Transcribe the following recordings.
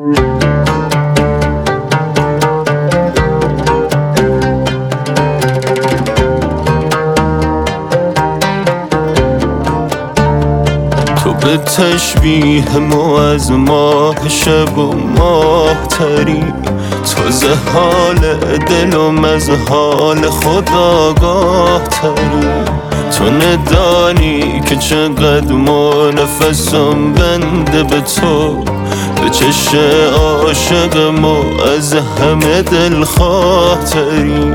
تو به تشبیه ما از ماه شب و ماه تری، تازه حال دلم از حال خود آگاه تری. تو ندانی که چقدر نفسم بنده به تو، به چشم عاشق ما از همه دلخواه تری.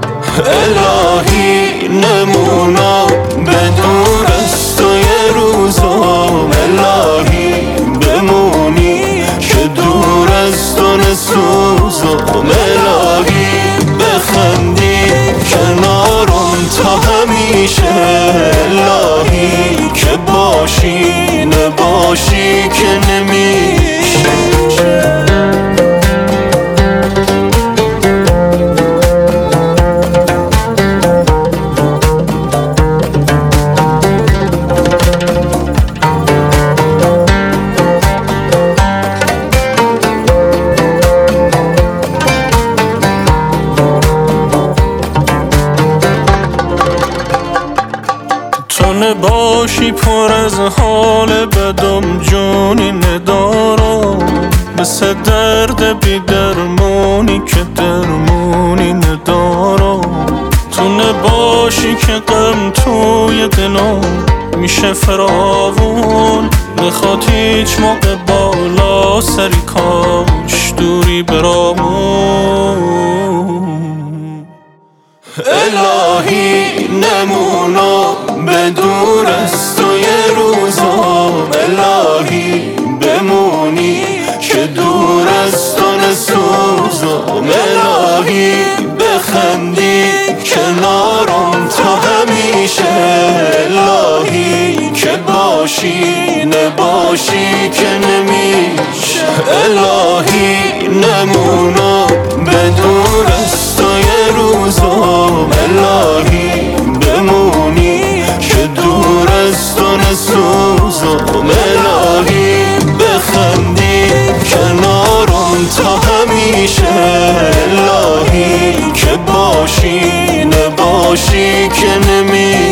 الهی نمونا به دور از تو یه روزم، الهی بمونی که دور از تو نسوزم، الهی بخندی کنارم تا همیشه، الهی که باشی نباشی که نمیشه. تو نباشی پر از حال بدم جونی ندارم، مثل درد بی درمونی که درمونی ندارم. تو نباشی که غم توی دلم میشه فراوون، بخواد هیچ موقع بالا سری کاش دوری برامون. الهی نمونا به دور از تو یه روزم، الهی بمونی که دور از تو نسوزم، الهی بخندی کنارم تا همیشه، الهی که باشی نباشی که نمیشه. الهی نمونا به دور از تو یه روزم، الهی بمونی که دور از تو نسوزم، الهی بخندی کنارم تا همیشه، الهی که باشی نباشی که نمیشه.